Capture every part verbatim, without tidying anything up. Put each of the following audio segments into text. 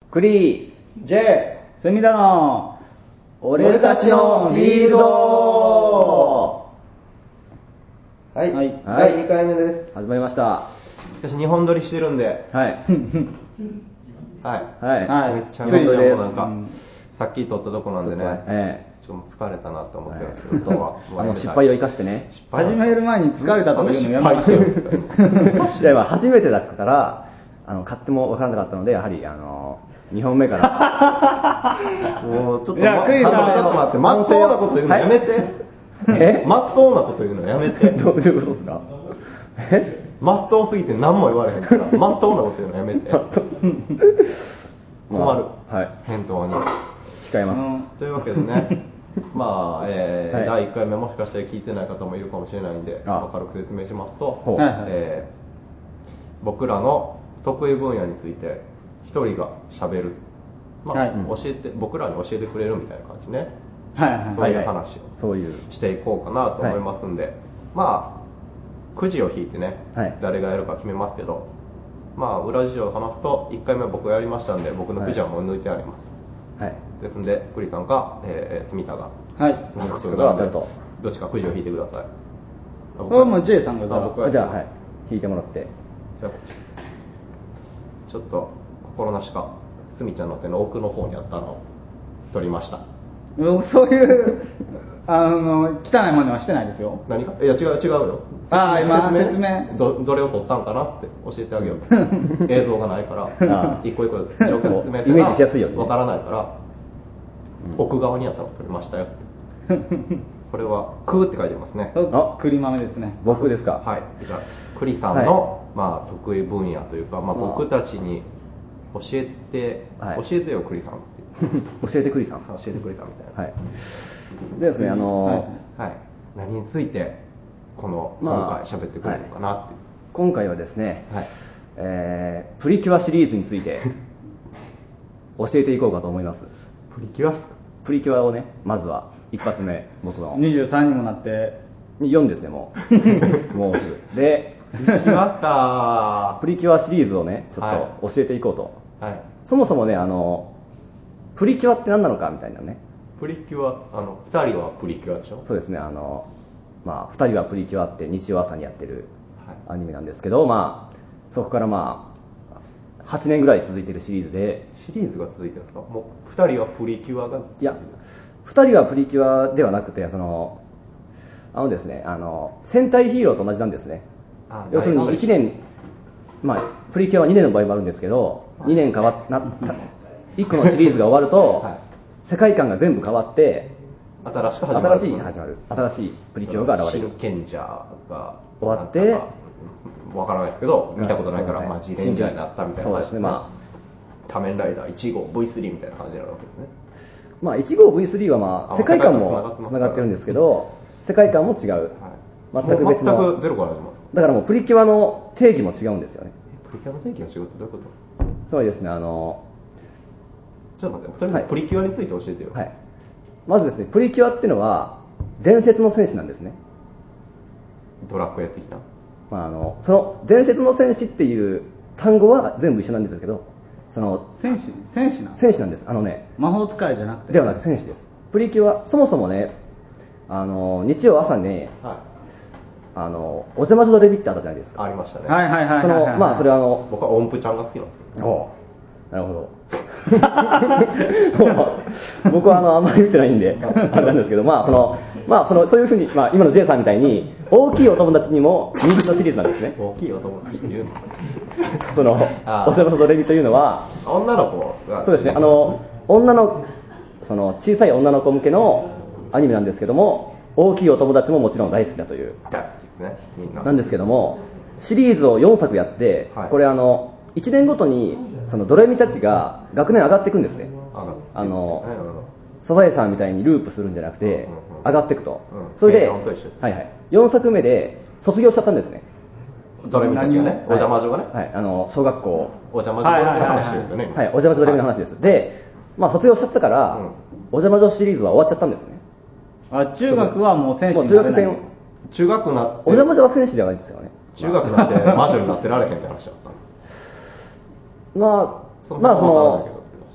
クリー J 隅田の俺たちのフィールド。 はい、はい、 はだいにかいめです。 始まりました。 しかしにほん撮りしてるんで、 はいはいはいはい、 めっちゃめちゃもうなんか、 うん、 さっき撮ったとこなんでね、 ええ、 ちょっと疲れたなと思ってるんですけど、今日はあの失敗を生かしてね、 始める前に疲れたとか言うのやめましょう。 いや初めてだったからあの勝手も分からなかったので、やはりあのにほんめからもうちょっと、 いやま、 クイズさんちょっと待って、まっとうなこと言うのやめて、 はい、えまっとうなこと言うのやめてどういうことですか。えまっとうすぎて何も言われへんから、まっとうなこと言うのやめて困る、 まあ、はい、 返答に控えます、 うん、 というわけでねまあ、えーはい、 だいいっかいめもしかして聞いてない方もいるかもしれないんで、まあ、軽く説明しますと、 はいはいえー僕らの得意分野について一人がしゃべる、まあ、 はい、 教えて僕らに教えてくれるみたいな感じね、 はいはい、 そういう話をそういうしていこうかなと思いますんで、はい、まあくじを引いてね、はい、誰がやるか決めますけど、まあ裏事情を話すといっかいめは僕がやりましたんで、僕のくじはもう抜いてあります、はい、ですんで栗さんか、えー、住田がはい僕とがどっちかくじを引いてください。 これも J さんがじゃあ僕はじゃあ、はい、引いてもらって、 じゃあちょっと心なしかすみちゃんの手の奥の方にあったのを取りました。 そういうあの汚い真似はしてないですよ。 何かいや違う違うよ。 ああ今説明ど, どれを取ったんかなって教えてあげよう映像がないから一個一個状況説明イメージしやすいよね。 わからないから、うん、奥側にあったのを取りましたよってこれはクーって書いてますね。 あ、栗豆ですね。 僕ですか。 はい、じゃあ栗さんの、はい、まあ、得意分野というか、まあ、僕たちに教えて、はい、教えてよ栗さんって教えて栗さん教えて栗さんみたいな、はい、 でですね、あのーはいはい、何についてこの、まあ、今回喋ってくれるのかなっていう、はい、 今回はですね、 はい、 えー、プリキュアシリーズについて教えていこうかと思います。 プリキュアプリキュアをね、まずは一発目、僕のにじゅうさんにもなってよんですね、もうもうすぐでプリキュアかプリキュアシリーズをね、ちょっと教えていこうと、はい、そもそもね、あのプリキュアって何なのかみたいなね。 プリキュア、あのふたりはプリキュアでしょ。 そうですね、あのまあ、ふたりはプリキュアって日曜朝にやってるアニメなんですけど、はい、まあ、そこからまあはちねんぐらい続いてるシリーズで。 シリーズが続いてるんですか。もうふたりはプリキュアが。 いや、ふたりはプリキュアではなくて、そのあのですね、あの戦隊ヒーローと同じなんですね。要するにいちねん、まあ、プリキュアはにねんの場合もあるんですけど、にねん変わっないっこのシリーズが終わると、はい、世界観が全部変わって新しく始まる、 新しい始まる新しいプリキュアが現れる。 新賢者が終わってわからないですけど、見たことないから、まあ、ジレンジャーになったみたいな感じですね。まあ、仮面ライダーいち号 ブイスリー みたいな感じになるわけですね。 まあ、いち号 ブイスリー は、まあ、世界観もつながってるんですけど、世界観も違う、はい、全く別の。 全くゼロから始まる。 だからもうプリキュアの定義も違うんですよね。 プリキュアの定義が違うってどういうこと。 つまりですね、あのちょっと待って、ふたりのプリキュアについて教えてよ。 はいはい、まずですね、プリキュアっていうのは伝説の戦士なんですね。 ドラッグやってきた、 まあ、あのその伝説の戦士っていう単語は全部一緒なんですけど、その戦士戦士なん戦士なんです。あのね、 魔法使いじゃなくてではなく戦士です。プリキュア、そもそもね、あの日曜朝に、ね、はい、あのお邪魔女ドレビってあったじゃないですか。 ありましたね。 はいはいはいはい、はい、 そのまあそれはあの僕は音符ちゃんが好きなんですよ。 おなるほど僕はあのあんまり見てないんであれなんですけど、まあそのまあそのそういうふうに、まあ、今の J さんみたいに大きいお友達にも人気のシリーズなんですね。 大きいお友達っていうのそのお邪魔女ドレミというのは女の子がそうですね、あの女のその小さい女の子向けのアニメなんですけども、大きいお友達ももちろん大好きだという大好きですね、みんななんですけども、シリーズをよんさくやって、はい、これあのいちねんごとにそのドレミたちが学年上がっていくんですね。あのサザエさんみたいにループするんじゃなくて上がっていくと、うん、それで、はいはい、よんさくめで卒業しちゃったんですね。 ドレミたちがね、お邪魔女がね、 はい、あの小学校お邪魔女の話ですよね。 はい、お邪魔女ドレミの話です。はい、で、まあ、卒業しちゃったから、うん、お邪魔女シリーズは終わっちゃったんですね。 あ、中学はもう戦士になれない。もう中学なってお邪魔女は戦士ではないんですよね。 中学になって魔女になってられへんって話だったの。 まあ、まあその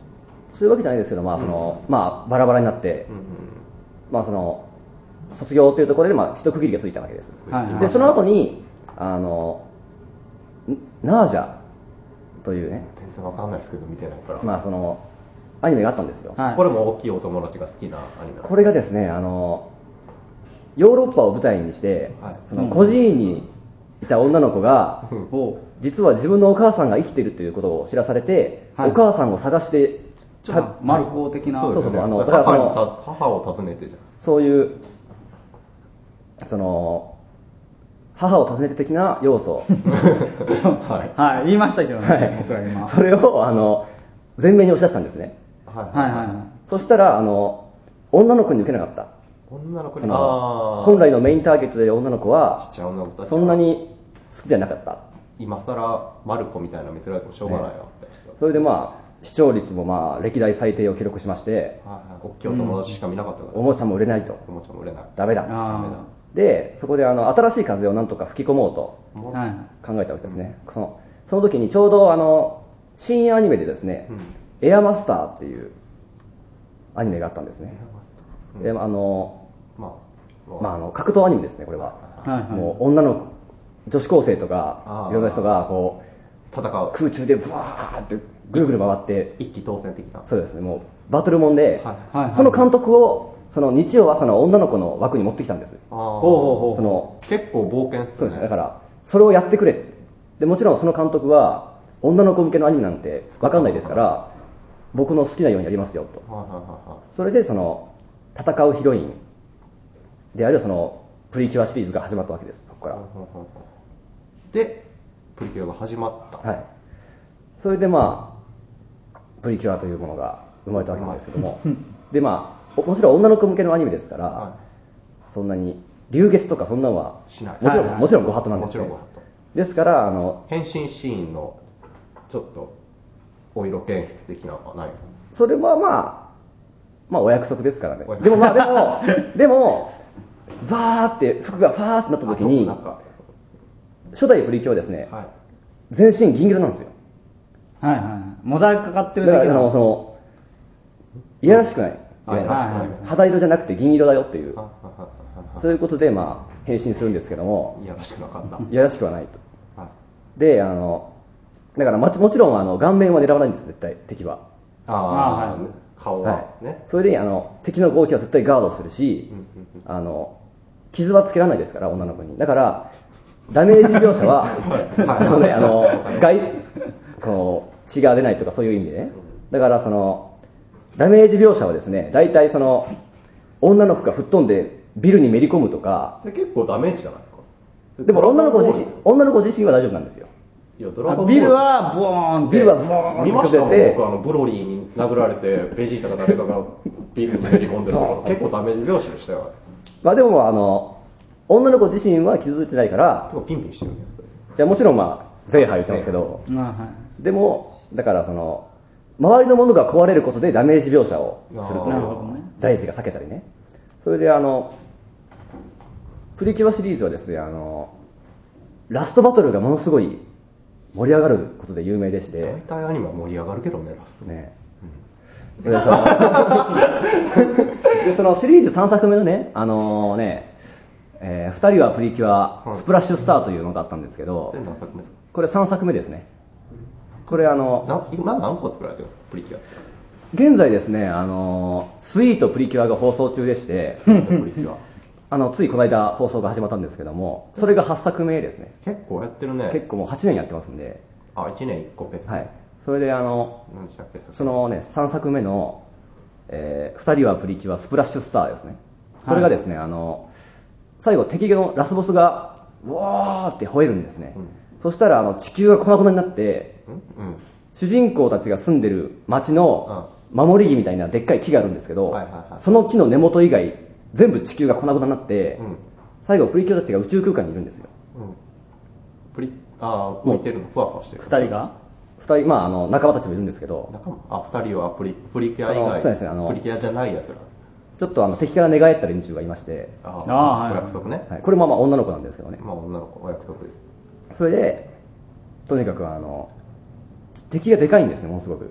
そういうわけじゃないですけど、まあその、うん、まあバラバラになって、うんうん、まあその卒業というところでまあ一区切りがついたわけです。はいはい、でその後にあのナージャというね、 全然わかんないですけど見てないから。 まあそのアニメがあったんですよ。 はい、これも大きいお友達が好きなアニメ。 これがですね、あのヨーロッパを舞台にして、はい、その孤児院にいた女の子が、うん、実は自分のお母さんが生きているということを知らされて、はい、お母さんを探して、 ちょっとマルコ的な、 そうそうそう、あのだからその母を訪ねてじゃん。 そういうその母を訪ねて的な要素、 はい、はい、言いましたけどね、はい、僕ら今。 それをあの前面に押し出したんですね。 はいはいはい。 そしたらあの女の子に受けなかった。 女の子にあ本来のメインターゲットで女の子はそんなに好きじゃなかった。 今更マルコみたいな見せられてもしょうがないわって、ね、 それでまあ視聴率もまあ歴代最低を記録しまして、 はいはい、大きいお友達しか見なかったから、 うん、おもちゃも売れないと。 おもちゃも売れない。 ダメだ。ダメだ。でそこであの新しい風をなんとか吹き込もうと考えたわけですね。うん、そのその時にちょうどあの深夜アニメでですね、うん、エアマスターっていうアニメがあったんですね。うん、であのまあ、まあ、あの格闘アニメですね、これは。はいはい、もう女の女子高生とかいろんな人がこう戦う空中でブワーってぐるぐる回って一気当選的な。 そうですね、もうバトルもんで、はいはいはい、その監督をその日曜朝の女の子の枠に持ってきたんです。あその結構冒険する、ね、 そうですね。だからそれをやってくれで、もちろんその監督は女の子向けのアニメなんて分かんないですから、僕の好きなようにやりますよと。はいはいはいはい、それでその戦うヒロインであるそのプリキュアシリーズが始まったわけです。そこからでプリキュアが始まった、 はい、それでまあプリキュアというものが生まれたわけなんですけどもでまあもちろん女の子向けのアニメですから、はい、そんなに流血とかそんなのはしない。 もちろん、はいはい、もちろんご法度なんですね。もちろんご法度ですから、あの変身シーンのちょっとお色気演出的なのはないですか。 それはまあまあお約束ですからね。でもまあでもでもバーって服がファーってなった時に初代プリキュアですね、はい、全身銀色なんですよ。 はいはい。モザイクかかってるだからあのそのいやらしくない、うん、いやらしくない、肌色じゃなくて銀色だよっていう、そういうことでまあ変身するんですけども、 いやらしくなかった。 いやらしくはないと、はい、であのだからもちろんあの顔面は狙わないんです、絶対敵は。 ああ、はい、顔はね、はい、 それであの敵の攻撃は絶対ガードするし、あの傷はつけられないですから女の子に。だからダメージ描写はあのねあの外こう血が出ないとかそういう意味でね。だからそのダメージ描写はですね、大体その女の子が吹っ飛んでビルにめり込むとか。 それ結構ダメージじゃないですか。 でも女の子自身女の子自身は大丈夫なんですよ。 いやドラゴンボールビルはボーンってビルはボーンって見ましたもん。僕あのブロリーに殴られてベジータか誰かがビルにめり込んでるとか結構ダメージ描写でしたよ。 まあでもあの女の子自身は傷ついてないから結構ピンピンしてるんです。 いやもちろんまあゼーハー言ってますけど、はい、でもだからその周りのものが壊れることでダメージ描写をするという、ね、大事が避けたりね。それであのプリキュアシリーズはですね、あのラストバトルがものすごい盛り上がることで有名でして。 大体アニメは盛り上がるけどね、ラストね、うん、それでそのでそのシリーズさんさくめのね、あのー、ね、えー、ふたりはプリキュア、はい、スプラッシュスターというのがあったんですけど、これさんさくめですね。これあの今何個作られてるんですか、プリキュア。 現在ですね、あのスイートプリキュアが放送中でしてプリキュアあのついこの間放送が始まったんですけども、それがはっさくめですね。 結構やってるね。 結構もうはちねんやってますんで。 あ、いちねんいっこペース。 はい。それであのそのねさんさくめの、えー、ふたりはプリキュアスプラッシュスターですね。これがですね、はい、あの最後敵のラスボスがうわーって吠えるんですね。うん、そしたらあの地球が粉々になって、うんうん、主人公たちが住んでる町の守り木みたいなでっかい木があるんですけど、はいはいはい、その木の根元以外全部地球が粉々になって、うん、最後プリキュアたちが宇宙空間にいるんですよ。うん、 プリああ、浮いてるの、ふわふわしてる。 ふたりがふたり、まあ、あの仲間たちもいるんですけど、 仲間あふたりはプリプリキュア以外、 そうですね、あのプリキュアじゃないやつら、 ちょっとあの敵から寝返った連中がいまして、 ああ、お約束ね、 はい、これもまあ女の子なんですけどね、 まあ、女の子、お約束です。 それでとにかくあの敵がでかいんですね、ものすごく。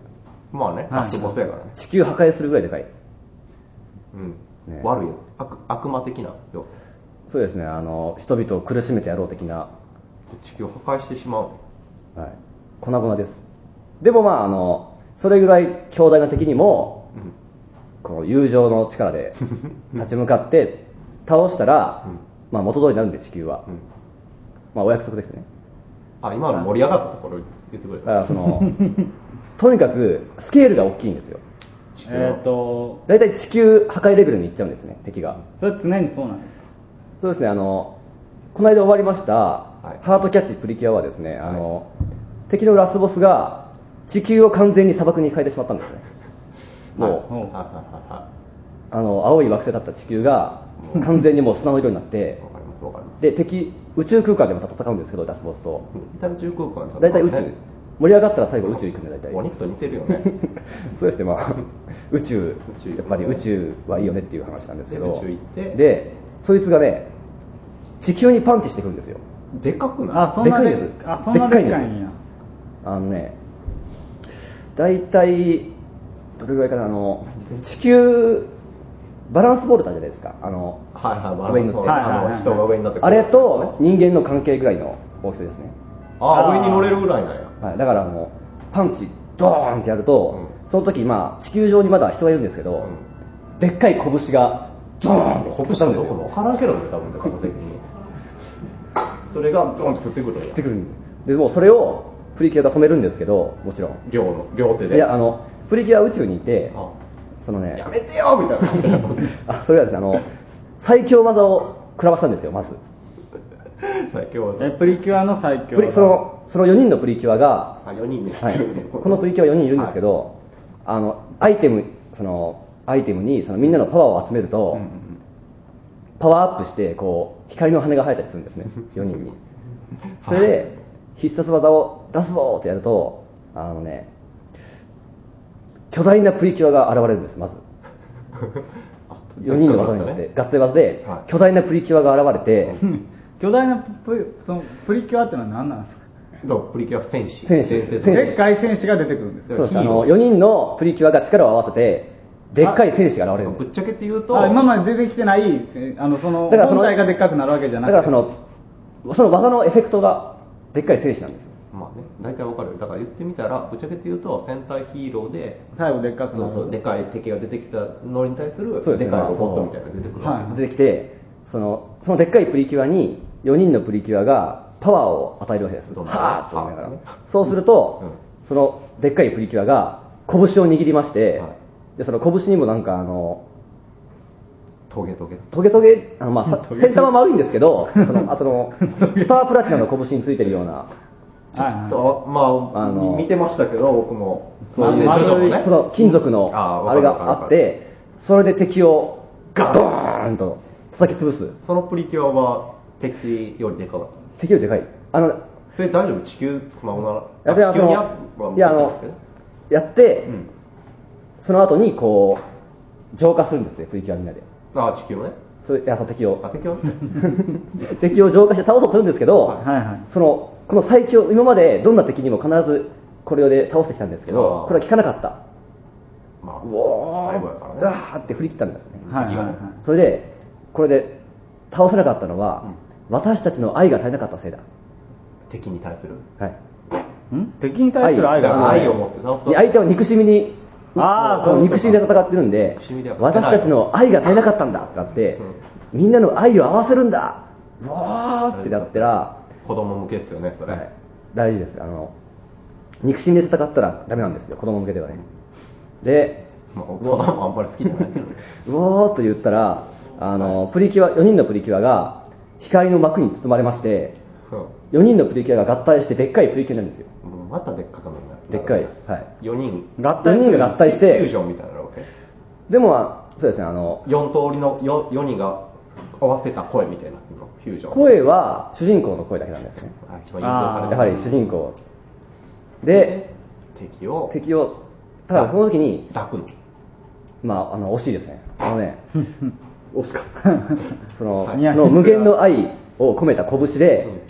まあね、ラスボスやからね。 地球破壊するぐらいでかい。 うん。ね、悪いよ。悪、悪魔的な要素。 そうですね、あの、人々を苦しめてやろう的な。 地球を破壊してしまう。 はい。粉々です。でもまあ、あの、それぐらい強大な敵にも、うん、この友情の力で立ち向かって倒したら、うん、まあ元通りになるんで地球は。うん、まあお約束ですね。 あ、今の盛り上がったところ言ってくれた。 だからその、とにかくスケールが大きいんですよ。 えっと、 だいたい地球破壊レベルに行っちゃうんですね、敵が。 それは常にそうなんですか？ そうですね、あの、この間終わりました、はい、ハートキャッチプリキュアはですね、あの、はい、敵のラスボスが地球を完全に砂漠に変えてしまったんですね。もう、はい、あの、青い惑星だった地球が完全にもう砂の色になって、で、敵、宇宙空間でまた戦うんですけど、ラスボスと。 大体宇宙空間大体宇宙。盛り上がったら最後宇宙行くんで、大体。 お肉と似てるよね。 そうですね、まあ、宇宙、やっぱり宇宙はいいよねっていう話なんですけど、 宇宙行って、 で、そいつがね、地球にパンチしてくるんですよ。 でかくない？ あ、そんなでかいです。 あ、そんなでかいんや。 あのね、大体、どれぐらいかな、あの、地球、バランスボールだじゃないですか。あの、 はいはい、バランスボール。はいはいはい、人が上になってくる。 あれと人間の関係ぐらいの大きさですね。 ああ、上に乗れるぐらいなんや。 はい、だからあの、パンチ、ドーンってやると、うん、その時、まあ、地球上にまだ人がいるんですけど、うん、でっかい拳が、ドーンって拳がどこも分からんけどね、多分、だから的に。それがドーンって降ってくるんや。 降ってくるんで、もうそれをプリキュアが止めるんですけど、もちろん。 両の、両手で。 いや、あの、プリキュアは宇宙にいて、ああそのね、 やめてよみたいな感じであ、それはですね、あの、最強技を食らわしたんですよ、まず。 最強技。 え、プリキュアの最強技。 その、そのよにんのプリキュアが、 あ、よにんで、 はい、このプリキュアよにんいるんですけど、はい、あの、アイテム、その、アイテムにそのみんなのパワーを集めると、うんうん、パワーアップして、こう、光の羽が生えたりするんですね、よにんに。それで、必殺技を出すぞってやると、あのね、巨大なプリキュアが現れるんです、まず。よにんの技によって、合体技で、巨大なプリキュアが現れて、 巨大なプリ、そのプリキュアってのは何なんですか？ プリキュア戦士。 戦士。 でっかい戦士が出てくるんですよ。 そうです。あの、よにんのプリキュアが力を合わせて、でっかい戦士が現れるんです。 ぶっちゃけって言うと、 あ、今まで出てきてない、あの、その、だからその本体がでっかくなるわけじゃなくて。 だからその、その技のエフェクトが、でっかい戦士なんです。 まあね、大体わかるよ。だから言ってみたら、ぶっちゃけて言うと、戦隊ヒーローで、 最後でっかくなる。 そうそう、でかい敵が出てきたのに対する、でかいロボットみたいなのが出てくる、 はい、出てきて、その、そのでっかいプリキュアに、よにんのプリキュアがパワーを与えるわけです。はーっと思いながら。そうすると、うん、そのでっかいプリキュアが拳を握りまして、はい、でその拳にもなんかあの、 トゲトゲトゲトゲ、あのまあ、先端は丸いんですけど、その、あそのスタープラチナの拳についてるような、 ちょっと、まあ、あの見てましたけど、僕も。 そういう、ね、その金属のあれがあって、それで敵をガドーンと叩き潰す。 そのプリキュアは敵よりでかかった。 敵よりでかい。あの、 それ大丈夫？地球粉々 なら。地球にあいや、あの、やって、うん、その後にこう、浄化するんですね、プリキュアみんなで。 ああ、地球をね。 それいや、そう、敵を。 あ、敵を敵を浄化して倒そうとするんですけど、 はいはい、 その、この最強、今までどんな敵にも必ずこれで倒してきたんですけど、これは効かなかった。 まあ、 うおー、 最後やからね。 ダーって振り切ったんですね。 はいはいはい、 それで、これで倒せなかったのは、うん、私たちの愛が足りなかったせいだ。 敵に対する。 はい。 ん敵に対する愛が愛を持って倒す。 相手は憎しみに、 あそう憎しみで戦ってるんで、私たちの愛が足りなかったんだってなって、うん、みんなの愛を合わせるんだ、うわーってなったら、 子供向けですよね、それ、はい、 大事です。あの憎しみで戦ったらダメなんですよ、子供向けではね。で、 まあ、大人もあんまり好きじゃないけどうおーっと言ったら、あの、はい、プリキュアよにんのプリキュアが光の膜に包まれまして、うん、よにんのプリキュアが合体してでっかいプリキュアになるんですよ。 またでっかくなるでっかい、はい、 よにん合体よにんが合体してフュージョンみたいなわけ。 でもそうですね、あのよん通りの 4, 4人が合わせた声みたいなフュージョン。 声は主人公の声だけなんですね。 あ、一番有効されてる。 やはり主人公で敵を敵をただその時に抱くの。 まああの惜しいですね。あのね惜しかその、はい、その無限の愛を込めた拳で、うん、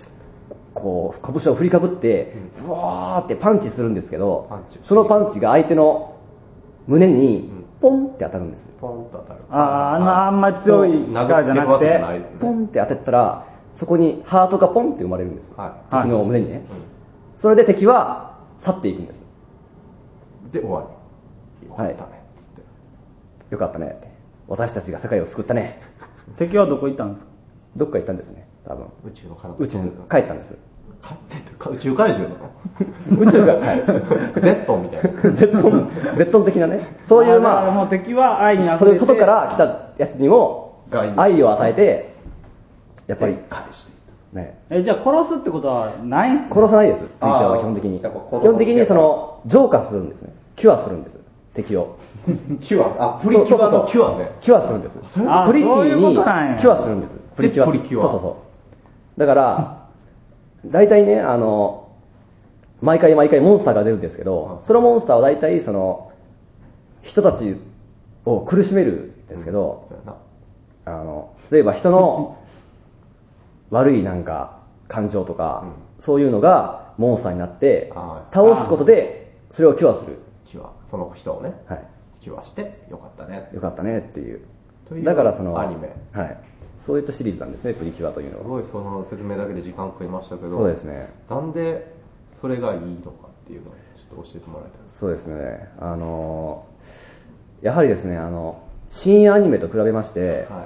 こう拳を振りかぶって、うん、ブワーってパンチするんですけど、そのパンチが相手の胸にポンって当たるんですよ。 ポンと当たる。 ああ、あんなあんまり強い力じゃなくて、 ポンって当てたら、そこにハートがポンって生まれるんですよ。はい、敵の胸にね、はい、それで敵は去っていくんです。 で、終わり。よかったね、つって。 よかったねって。私たちが世界を救ったね。 敵はどこ行ったんですか？ どっか行ったんですね、多分。 宇宙の彼方。 宇宙に帰ったんです。 宇宙怪獣なの宇宙が、はい。 ゼットンみたいな。 ゼットン、ゼットン的なね。そういう、まあ、 もう敵は愛に溢れて、 それ外から来たやつにも愛を与えて、やっぱり返してね。 え、じゃあ殺すってことはないんすか？ 殺さないです、プリキュアは基本的に。基本的にその、浄化するんですね。キュアするんです、敵を。 キュア、あ、プリキュアのキュアね。 キュアするんです。プリティにキュアするんです。プリキュア。 プリキュア。 そうそうそう。だから、大体ね、あの、毎回毎回モンスターが出るんですけど、そのモンスターは大体その、人たちを苦しめるんですけど、あの、例えば人の悪いなんか感情とか、そういうのがモンスターになって、倒すことでそれをキュアする。 キュア、その人をね、 はい、 キュアしてよかったね。 よかったねっていう。 というだからそのアニメ。 はい。そういったシリーズなんですね、プリキュアというのは。 すごいその説明だけで時間食いましたけど、 そうですね。 なんでそれがいいのかっていうのをちょっと教えてもらいたいです。 そうですね。あの、やはりですね、あの、深夜アニメと比べまして、はい、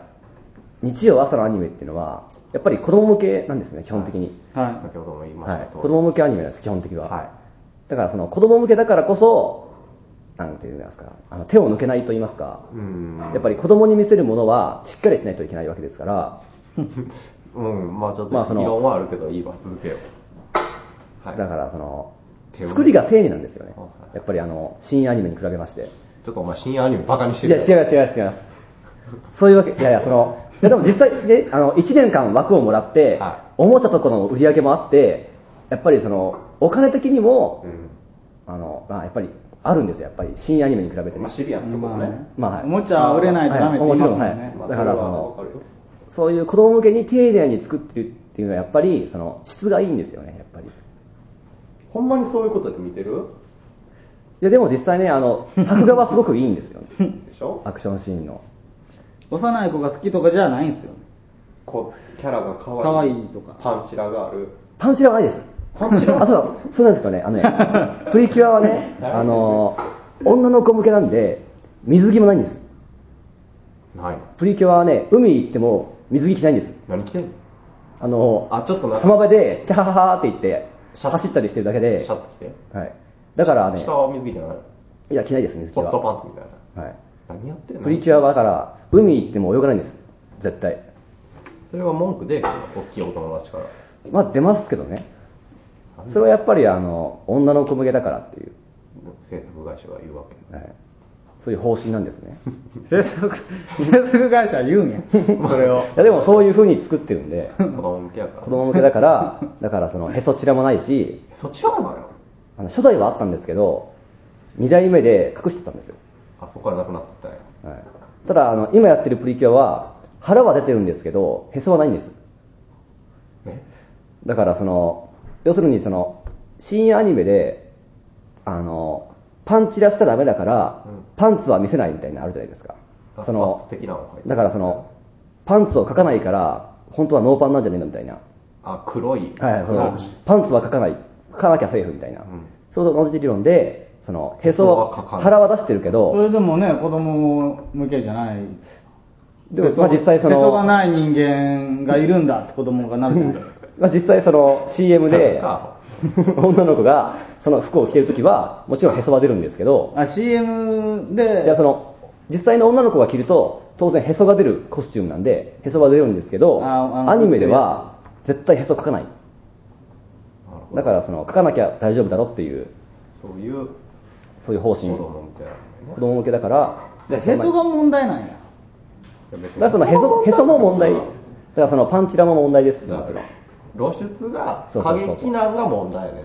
日曜朝のアニメっていうのは、やっぱり子供向けなんですね、基本的に。 はい。はい、先ほども言いました、はい、 子供向けアニメなんです、基本的には。はい。だからその子供向けだからこそ、なんていうんですか、あの手を抜けないと言いますか、うんやっぱり子供に見せるものはしっかりしないといけないわけですから、 うん、まあちょっと議論はあるけど、いいわ、続けよう。はい、だからその、作りが丁寧なんですよね。やっぱりあの、深夜アニメに比べまして。 ちょっとお前深夜アニメバカにしてる。 いや、違います、違います、違います。そういうわけ、いやいや、その、いやでも実際ね、あの、いちねんかん枠をもらって、はい、思ったところの売り上げもあって、やっぱりその、お金的にも、うん、あの、まあやっぱり、あるんですよ、やっぱり深夜アニメに比べてね。 まあ、シビアなところね。 まあ、はい、おもちゃは売れないとダメって言いますもんね。 はい、だからその、そういう子供向けに丁寧に作ってるっていうのはやっぱりその質がいいんですよね、やっぱり。 ほんまにそういうことで見てる？ いやでも実際ね、あの作画はすごくいいんですよ、ね。でしょ？アクションシーンの。 幼い子が好きとかじゃないんですよ。 こうキャラが可愛い。 可愛いとか。 パンチラがある。 パンチラはないです。 パンチラあ、そう、そうなんですかね。あのね、プリキュアはね、あの、女の子向けなんで、水着もないんです。 ない。 プリキュアはね、海行っても水着着ないんです。 何着てんの？ あの、 あ、ちょっとなんか浜辺で、キャハハハって言って、走ったりしてるだけで。 シャツ着て？ はい。だからね。 下は水着じゃない？ いや、着ないです、水着は。 ホットパンツみたいな。 はい。 何やってんの？ プリキュアはだから、海行っても泳がないんです。絶対。 それは文句で、大きいお友達から。 まあ出ますけどね。それはやっぱりあの女の子向けだからっていう制作会社が言うわけ、 はい、そういう方針なんですね。 制作制作会社は言うんやそれを。 いやでもそういう風に作ってるんで子供向けやから、 子供向けだからだからそのへそちらもないし、 へそちらもないの？ あの初代はあったんですけどにだいめで隠してたんですよ。 あそこはなくなってたよ、 はい、ただあの今やってるプリキュアは腹は出てるんですけどへそはないんです。 え？ だからその要するにその深夜アニメであのパンチラしたらダメだから、うん、パンツは見せないみたいなのあるじゃないですか。そのだからそのパンツを描かないから本当はノーパンなんじゃねえのみたいな。 あ、黒い、 はい、そのパンツは描かない、描かなきゃセーフみたいな、うん、そう同じ理論でそのへそは腹は出してるけど、 それでもね子供向けじゃない。 でもまあ実際そのへそがない人間がいるんだって子供がなるじゃないですか。 まあ実際その シーエム で女の子がその服を着てるときはもちろんへそは出るんですけど、 あ シーエム でいやその実際の女の子が着ると当然へそが出るコスチュームなんでへそは出るんですけど、アニメでは絶対へそ描かない。だからその描かなきゃ大丈夫だろっていうそういうそういう方針。 子供向けだね。 子供向けだからへそが問題なんや。 だからそのへそへそも問題。だからそのパンチラも問題ですし。 露出が過激なんが問題やねんって。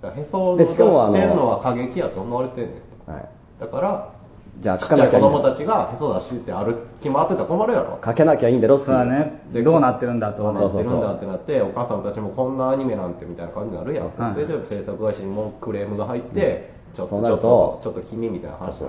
へそを出してるのは過激やと思われてんねんって、はい、だからじゃあちっちゃい子供たちがへそ出して歩き回ってたら困るやろ。 かけなきゃいいんだろって。 そうだね。でどうなってるんだとどうなってるんだってなって、お母さんたちもこんなアニメなんてみたいな感じになるやん、はい、それで制作会社にもクレームが入って、うん、ちょっとちょっとちょっと君みたいな話なので、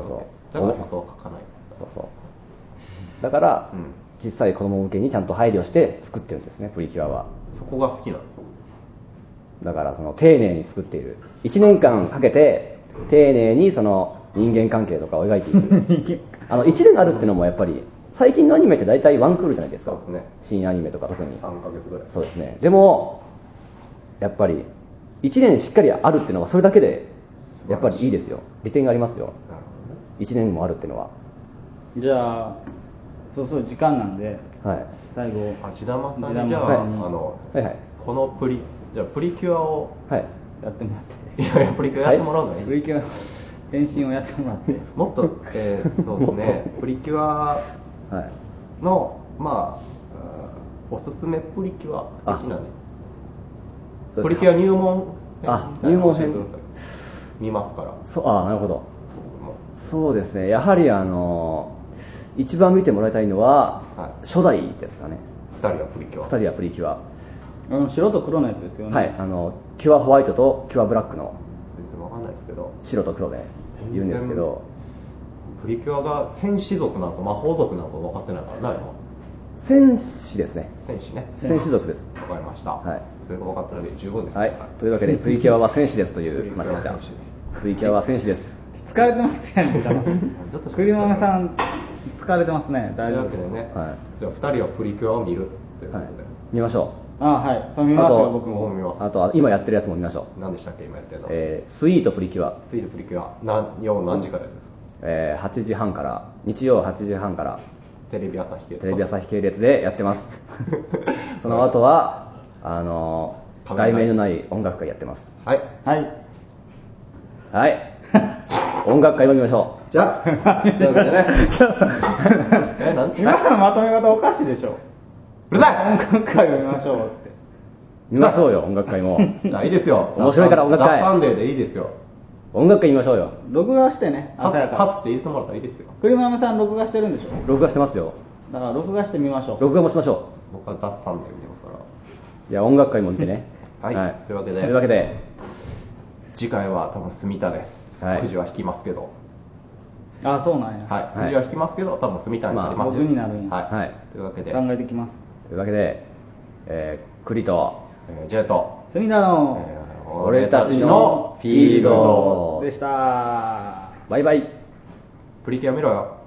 だからそう書かない。 そうそうだから、うん、小さい子供向けにちゃんと配慮して作ってるんですね、プリキュアは。 そこが好きなの。 だからその丁寧に作っている。いちねんかんかけて丁寧にその人間関係とかを描いていく。あのいちねんあるっていうのもやっぱり最近のアニメって大体ワンクールじゃないですか。 そうですね。 新アニメとか特にさんかげつぐらい。 そうですね。でもやっぱりいちねんしっかりあるっていうのはそれだけでやっぱりいいですよ。利点がありますよ。いちねんもあるっていうのは。 じゃあそうそう時間なんで、 はい、 最後芦玉さんにじゃあ、はい、あの、はいはい、このプリじゃあプリキュアを、 はい、やってもらって。 いやいやプリキュアやってもらうのがいい、はい、 プリキュア変身をやってもらって。 もっと、えー、そうですねプリキュアの、まあおすすめプリキュア的なね。プリキュア入門編あ入門編見ますから。 そうあなるほど。そうですね。やはりあの一番見てもらいたいのは、はい、初代ですかね。 ふたりはプリキュア。 ふたりはプリキュア。 あの白と黒のやつですよね。 はい。あのキュアホワイトとキュアブラックの。 全然わかんないですけど。 白と黒で言うんですけど。 プリキュアが戦士族なのか魔法族なのか分かってないからな今。 戦士ですね。 戦士ね。 戦士族です。 わかりました。はい。それが分かったので十分です。 はい。というわけでプリキュアは戦士ですという話でした。プリキュアは戦士です。 疲れてますやん。クリママさん疲れてますね。 大丈夫ですね。はい。じゃあふたりはプリキュアを見るということで、はい、 見ましょう。あはい。見ますよ僕も見ます。 あとは今やってるやつも見ましょう。何でしたっけ今やってるの？ えー、スイートプリキュア。 スイートプリキュア。何曜何時からやってるんですか？ えー、はちじはんから日曜はちじはんからテレビ朝日系列。 テレビ朝日系列でやってます。その後はあのー、題名のない音楽会やってます。 はいはいはい。音楽会を見ましょう。じゃあ、というわけでね。 え、なんて今のまとめ方おかしいでしょ。 うるさい。 音楽会を見ましょうって。 見ましょうよ、音楽会も。 じゃあいいですよ。 面白いから音楽会。 ザ・サンデーでいいですよ。 音楽会見ましょうよ。 録画してね、 朝やから。パツって言ってもらったらいいですよ。 クリママさん録画してるんでしょ。 録画してますよ。 だから録画してみましょう。 録画もしましょう。 僕はザ・サンデー見てますから。 いや、音楽会も見てね。 はい、はい。というわけで。 というわけで。 次回は多分住田です。はい、くじは引きますけど。 あ、そうなんや。 はい。くじは引きますけど、多分住田になります。まあ、 僕になるんや。 はい。はい。というわけで。 考えてきます。 というわけで、えー、栗と、 えー、ジェイと、 住田の、 えー、俺たちのフィールドでした。 バイバイ。 プリキュア見ろよ。